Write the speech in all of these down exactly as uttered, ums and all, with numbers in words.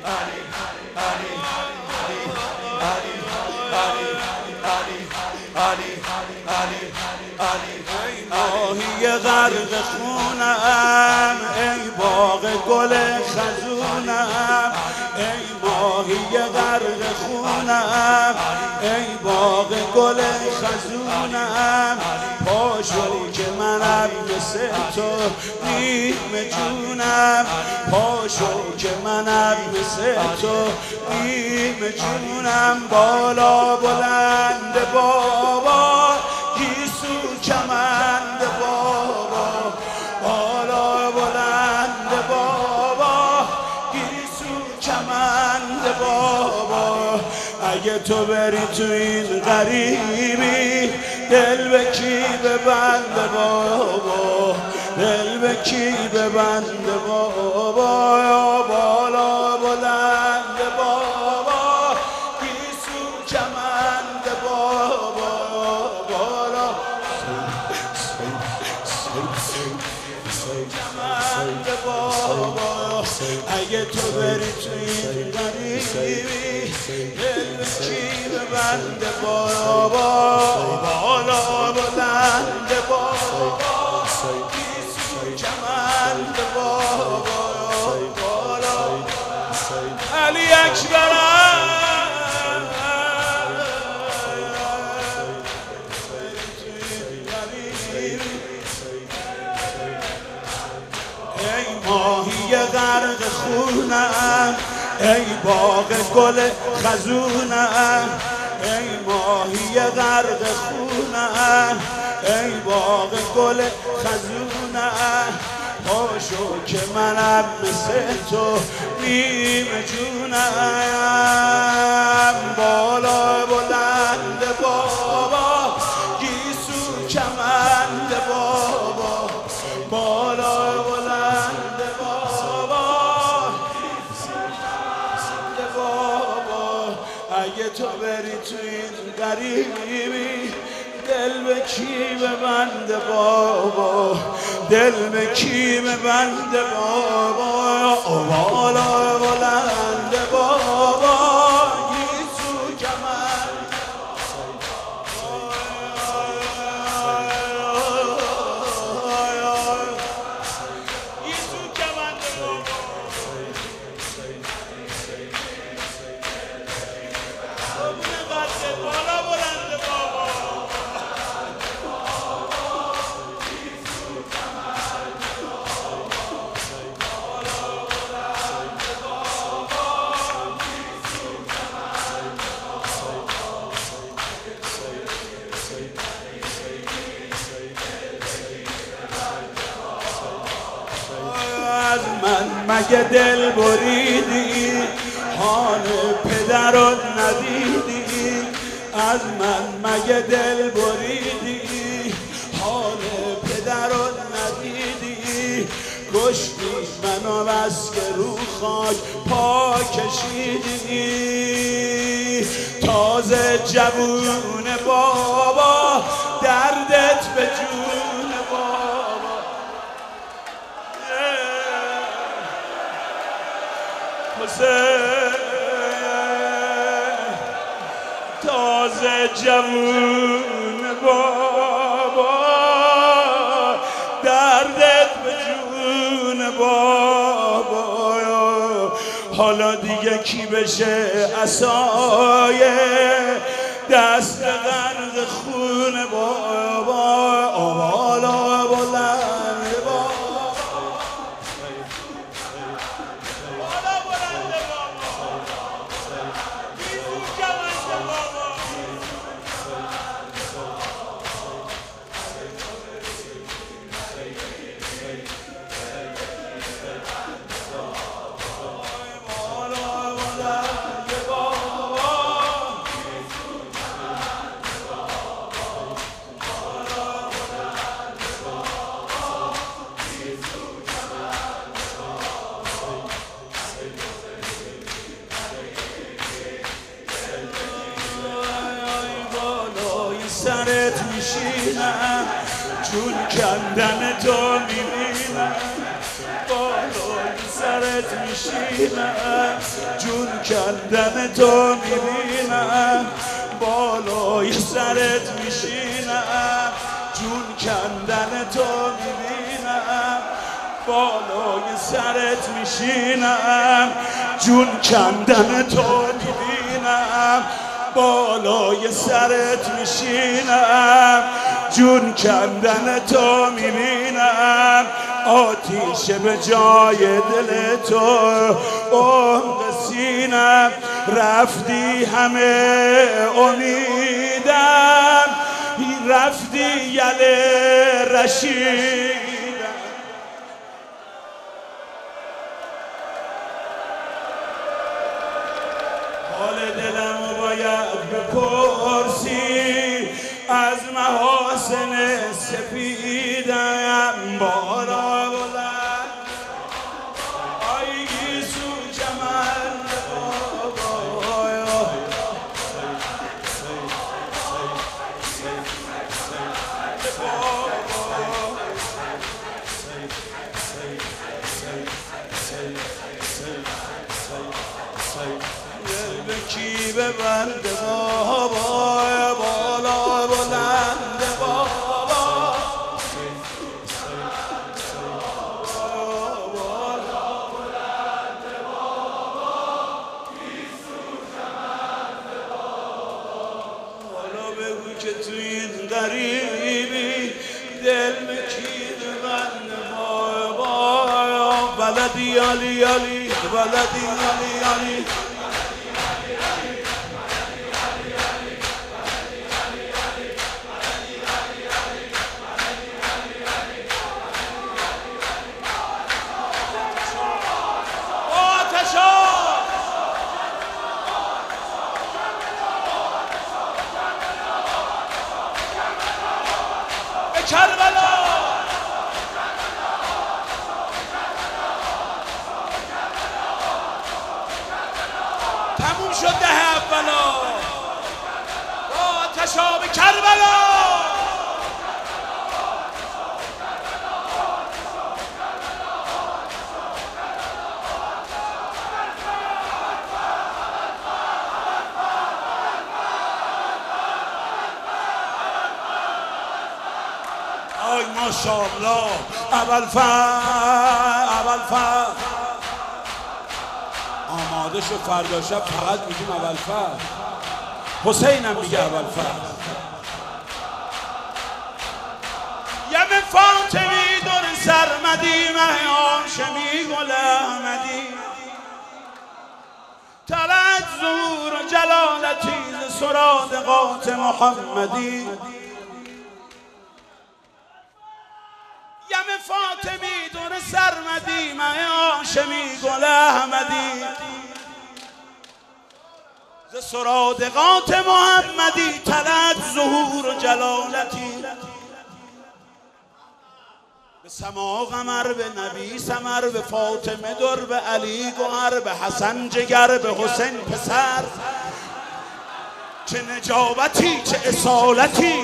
ماهی غرق خونم ای باغ گل خزونم، ای ماهی غرق خونم ای باغ گل خزونم، پاشو که منم مثل تو نیمه جونم، پاشو که منم مثل تو نیمه جونم. بالا بلند بابا گیسو کمند بابا، بالا بلند بابا گیسو کمند بابا. اگه تو بری تو این غریبی دل به کی ببنده بابا، دل به کی ببنده بابا. یا بالا بلند بابا گیسو کمند بابا، بالا کمند بابا. اگه تو بری تو این غریبی دل به کی ببنده بابا، بالا بلند بابا گیسو کمند بابا، بالا علی اکبرم. ای ماهی غرق خونم ای باغ گل خزونم، ای ماهی غرق خونم ای باغ گل خزونم، پاشو که منم مثل تو نیمه جونم. بالا بلند بابا گیسو کمند بابا، بالا بلند بابا بابا. اگه تو بری تو این غریبی دل به کی ببنده بابا، دل به کی ببنده بابا. بالا بلند بابا گیسو کمند گیسو کمند بابا. بالا بلند بابا از من مگه دل بریدی حال پدر رو ندیدی، از من مگه دل بریدی حال پدر رو ندیدی، کشتی منو بس که رو خاک پا کشیدی. تازه جوون بابا دردت به جون بابا، تازه جوون بابا دردت به جون بابا. حالا دیگه کی بشه عصای دست غرق خون بابا، بالا بلند بابا سرت میشینم چون کندن تو میبینم، بالای سرت میشینم، جون کندن تو میبینم، بالای سرت میشینم، جون کندن تو میبینم، بالای سرت میشینم، جون کندن تو میبینم، بالای سرت میشینم، جون کندن تو میبینم، آتیش به جای دل تو عمق سینم، رفتی همه امیدم، رفتی یله رشیدم. حال دلمو باید بپرسی از محاسن سپیدم، بالا بلند آی گیسو کمند بابا، دل به کی ببنده بابا، بالا بلند بابا، حالا بگو که تو این غریبی دل به کی ببنده بابا، بلدی علی علی، بلدی علی علی، کربلا تموم شد ده اولا، با آتشاب کربلا. آی ماشاءالله، اول فر اول فر آماده شد، فردا شب فقط میگیم اول فر، حسینم میگه اول فر. یمن فاطمی دور سرمدی، مه هاشمی گل احمدی، طلعت ظهور و جلالتی ز سرادقات محمدی. یم فاطمی دور سرمدی، مه هاشمی گل احمدی، ز سرادقات محمدی، طلعت ظهور و جلالتی، به سما قمر، به نبی ثمر، به فاطمه در، به علی گوهر، به حسن جگر، به حسین پسر، چه نجابتی چه اصالتی،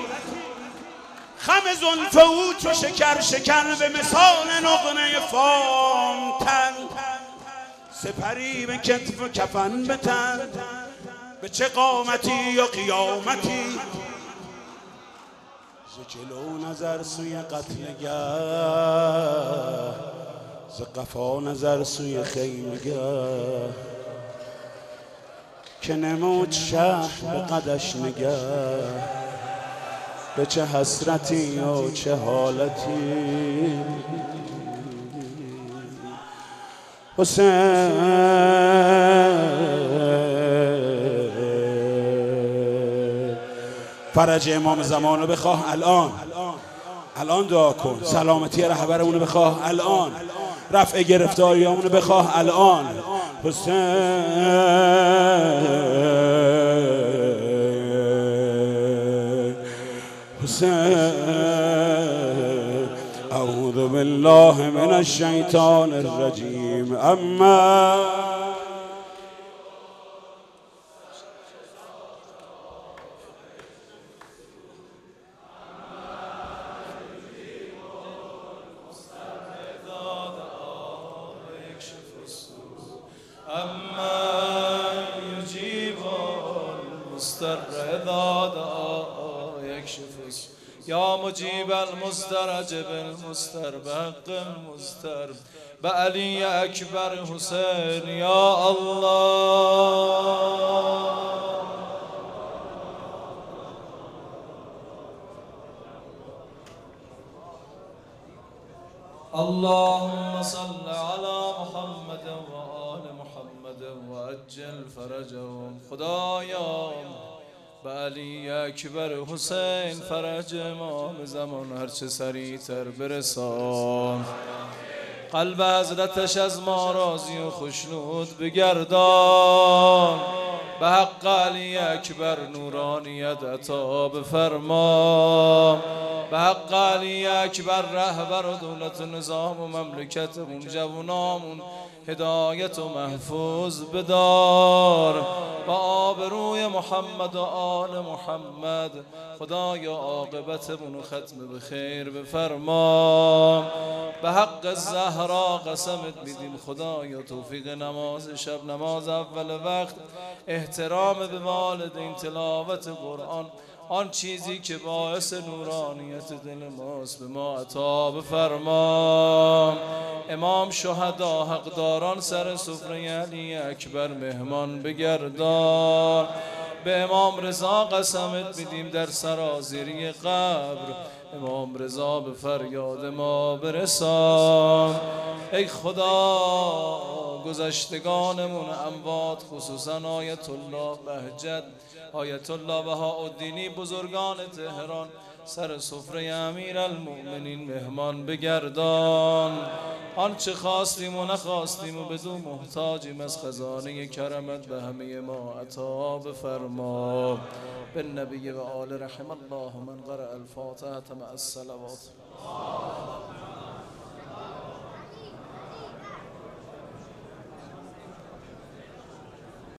خم زلف او چو شکر شکر، به مثال نقنه فامتن، سپری به کتف و کفن به تن، به چه قامتی یا قیامتی، ز جلو نظر سوی قتلگه، ز قفا نظر سوی خیمگه، که نمود شهر به قدش نگه، به چه حسرتی و چه حالتی، حسین فرج امام زمان رو بخواه الان، الان دعا کن، سلامتی رهبرمون رو بخواه الان، رفع گرفتاریامون رو بخواه الان. حسین حسین اعوذ بالله من الشیطان الرجیم. اما أمن يجيب المضطر إذا دعا يكشف يا مجيب المضطرج بالمضطر بحق المضطر بعلي أكبر حسين يا الله. اللهم صل على محمد وآل محمد وعجل فرجهم. خدایا به علی اکبر حسین فرج امام زمان هرچه سریعتر برسان. قلب حضرتش از ما راضی و خشنود بگردان. به حق علی اکبر نورانیت عطا بفرما. به حق علی اکبر رهبر و دولت و نظام و مملکتمون جوانامون هدایت و محفوظ بدار. با آبروی محمد و آل محمد خدایا عاقبتمون ختم به خیر بفرما. به حق زهرا قسمت میدیم خدایا توفیق نماز شب، نماز اول وقت، احترام به والدین، تلاوت قرآن، آن چیزی که باعث نورانیت دل ماست به ما عطا بفرما. امام شهدا حقداران سر سفره علی اکبر مهمان بگردان. به امام رضا قسمت میدیم در سرازیری قبر امام رضا به فریاد ما برسان. ای خدا گذشتگانمون اموات خصوصا آیت الله بهجت، آیت الله بهاءالدینی، بزرگان تهران سر سفره امیرالمؤمنین مهمان بگردان. آنچه خواستیم و نخواستیم و بدون محتاجیم از خزانه کرمت به همه ما عطا بفرما. بالنبی و آل رحم الله من قرأ الفاتحة مع الصلوات.